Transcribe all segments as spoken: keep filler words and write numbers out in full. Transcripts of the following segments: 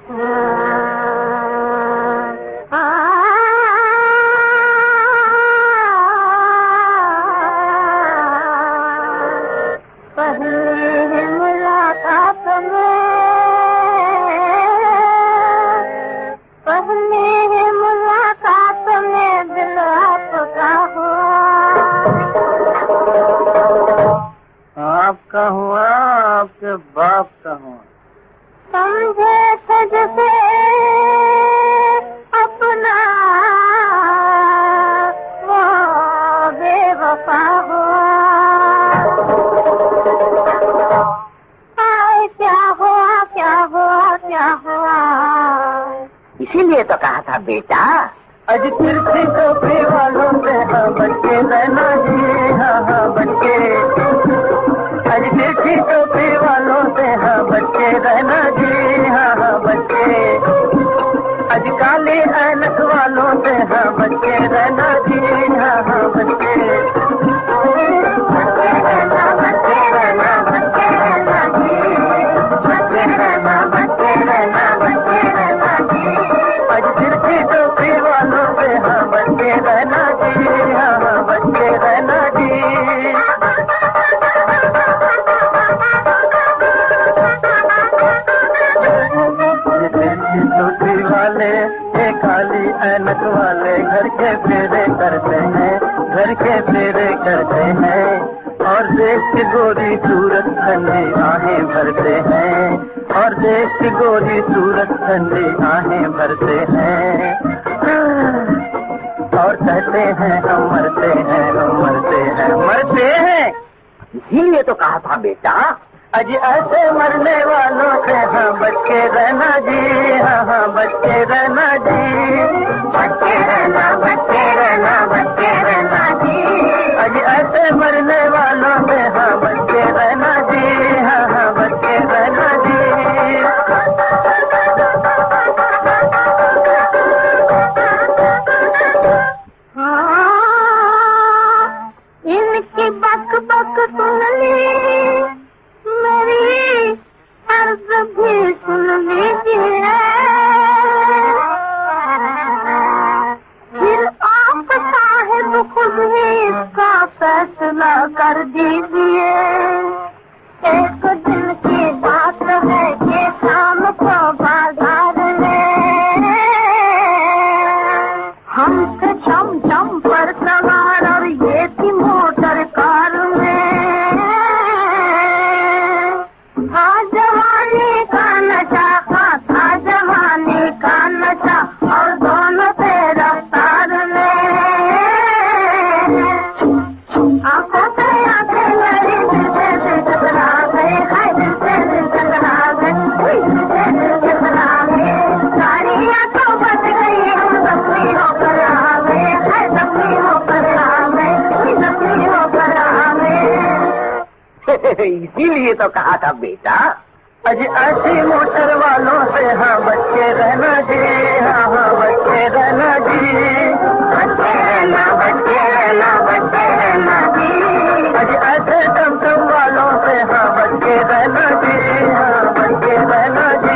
आपका हुआ, आपके बाप का हुआ। समझे तुझसे अपना वो बेवफा हुआ। आए क्या हुआ, क्या हुआ, क्या हुआ। इसीलिए तो कहा था बेटा, अज तिरछी टोपी वालों से हाँ बच्चे रहना जी, हाँ हाँ बच्चे। अज तिरछी टोपी वालों से हाँ बच्चे रहना जी, हाँ हाँ बच्चे। अज काले ऐनक वालों से हाँ बच्चे रहना जी, हाँ हाँ बच्चे। बच्चे रहना, बच्चे रहना, बच्चे रहना जी, बच्चे रहना, बच्चे रहना, बच्चे रहना जी। अज तिरछी टोपी वालों से हाँ बच्चे रहना जी, हाँ हाँ बच्चे रहना जी। टोपी वाले ये काली ऐनक वाले घर के फेरे करते हैं, घर के फेरे करते हैं। और देश की गोरी सूरत ठंडी आहें भरते हैं, और देश की गोरी सूरत ठंडी आहें भरते हैं। और कहते हैं हम मरते हैं, हम मरते हैं, मरते हैं। इसीलिए तो कहा था बेटा, अज ऐसे मरने वालों से हाँ बच्चे रहना जी, हाँ हाँ बच्चे रहना जी, बच्चे रहना, बच्चे रहना, बच्चे रहना जी। अज ऐसे मरने वालों से हाँ बच्चे रहना जी, हाँ हाँ बच्चे रहना जी। हाँ, इनकी बक बक सुन ली, मेरी अर्ज भी सुन लीजिए। फिर आप साहिब खुद ही इसका फैसला कर दीजिए। एक दिन की बात है कि शाम को बाजार में हम थे चम चम पर सवार और ये थी मोटर कार में। था जवानी का नशा, था जवानी का नशा और दोनों थे रफ्तार में। आंखों से आंखें लड़ी, दिल से दिल टकरा गए, हाय दिल से दिल टकरा गए, दिल से दिल टकरा गए। सारी आंखों बच गई, हम जख्मी होकर आ गए, हाय जख्मी होकर आ गए, जख्मी होकर आ गए। इसीलिए तो कहा था बेटा, अज ऐसी मोटर वालों से हाँ बच्चे रहना जी, हाँ हाँ बच्चे रहना जी, बच्चे रहना, बच्चे रहना, बच्चे रहना जी। अज ऐसे टमटम वालों से हाँ बच्चे रहना जी, हाँ बच्चे रहना जी।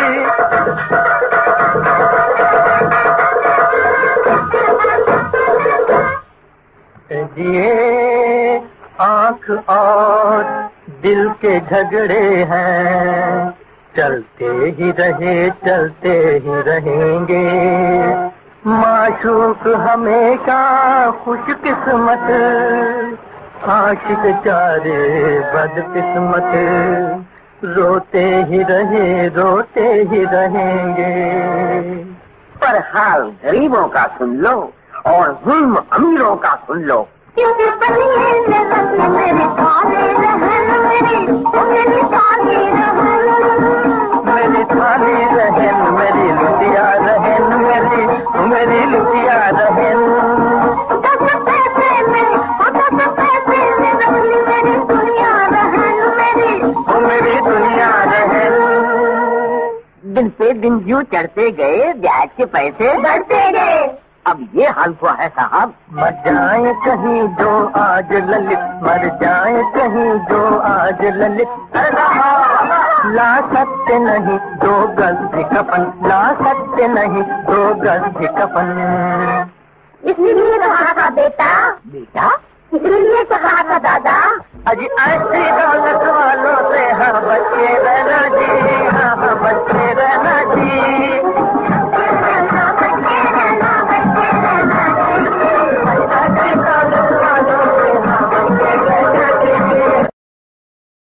ये आँख और दिल के झगड़े हैं, चलते ही रहे चलते ही रहेंगे। माशूक हमेशा खुशकिस्मत, आशिक चारे बदकिस्मत। रोते ही रहे रोते ही रहेंगे। पर हाल गरीबों का सुन लो और जुल्म अमीरों का सुन लो। क्योंकि बनिए न रत्न मेरी थाली रहन, मेरी मेरी थाली रहन, मेरी थाली रहन, मेरी लुटिया रहन, मेरी मेरी लुटिया रहन। दस पैसे में, दस पैसे में रखनी मेरी दुनिया रहन, मेरी मेरी दुनिया रहन। दिन पे दिन यूं चढ़ते गए, ब्याज के पैसे बढ़ते गए। अब ये हाल हुआ है साहब। मर जाए कहीं जो आज ललित, मर जाए कहीं जो आज ललित। ला सकते नहीं दो गज भी कफन, ला सकते नहीं दो गज भी कफन। इसीलिए तो कहा था बेटा, बेटा इसीलिए तो कहा था दादा, अजी ऐसी दौलत वालों से हाँ बचे रहे।